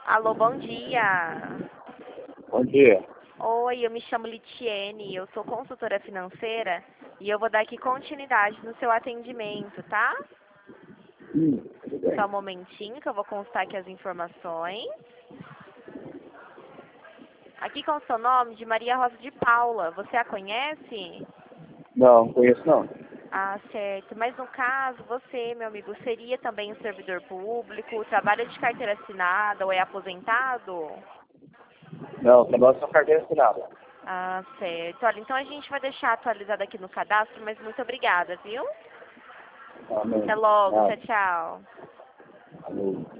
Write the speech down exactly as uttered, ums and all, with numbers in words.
Alô, bom dia. Bom dia. Oi, eu me chamo Litiene, eu sou consultora financeira e eu vou dar aqui continuidade no seu atendimento, tá? Hum, tudo bem. Só um momentinho que eu vou constar aqui as informações. Aqui com o seu nome de Maria Rosa de Paula, você a conhece? Não, não conheço não. Ah, certo. Mas no caso, você, meu amigo, seria também um servidor público, trabalha de carteira assinada ou é aposentado? Não, trabalho só carteira assinada. Ah, certo. Olha, então a gente vai deixar atualizado aqui no cadastro, mas muito obrigada, viu? Amém. Até logo. Nada. Tchau, tchau. Alô.